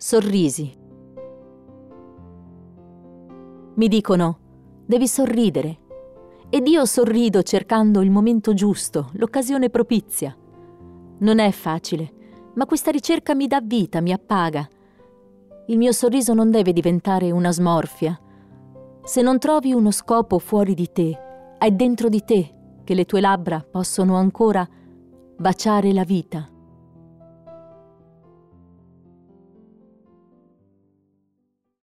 Sorrisi. Mi dicono, devi sorridere. Ed io sorrido cercando il momento giusto, l'occasione propizia. Non è facile, ma questa ricerca mi dà vita, mi appaga. Il mio sorriso non deve diventare una smorfia. Se non trovi uno scopo fuori di te, è dentro di te che le tue labbra possono ancora baciare la vita.